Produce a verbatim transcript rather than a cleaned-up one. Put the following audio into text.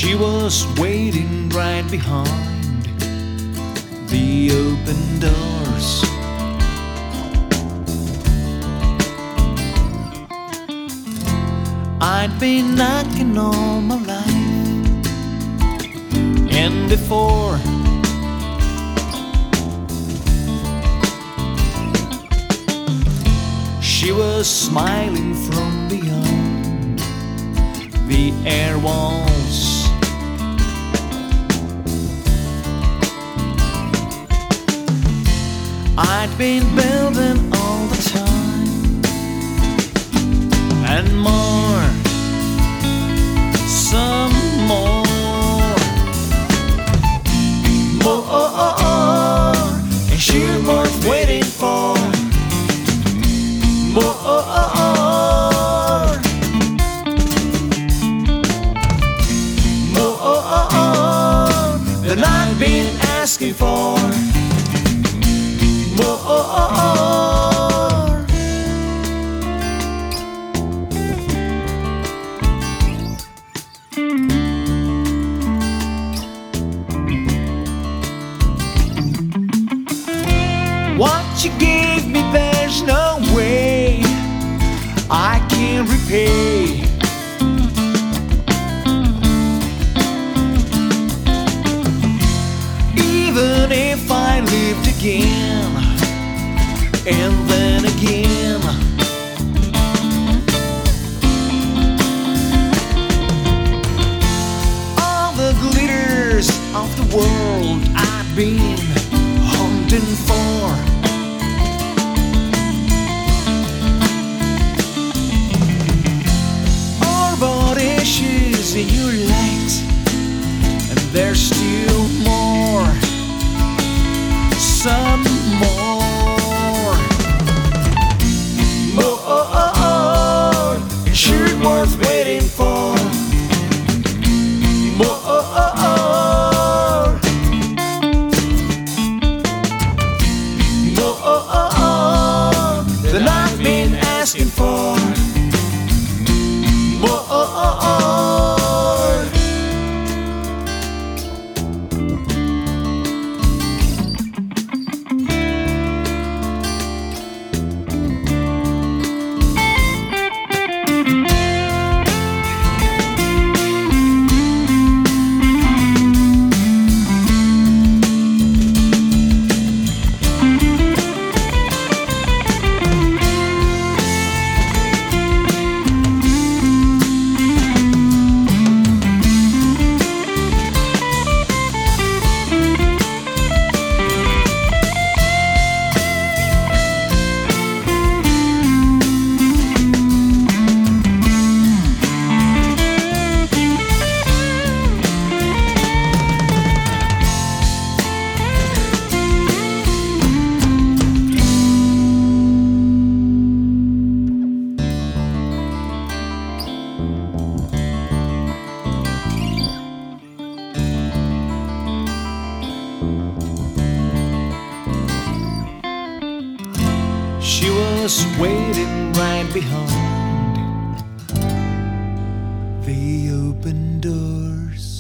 She was waiting right behind the open doors. I'd been knocking all my life, and before she was smiling from beyond the air walls. I'd been building all the time and more, some more, more, and she was waiting for more, more than I've been asking for. More. What you gave me, there's no way I can repay. Even if I lived again, and then again, all the glitters of the world I've been hunting for. All but issues in your light, and there's still more, some more. Worth waiting for. More, more than I've been asking for. More. She was waiting right behind the open doors.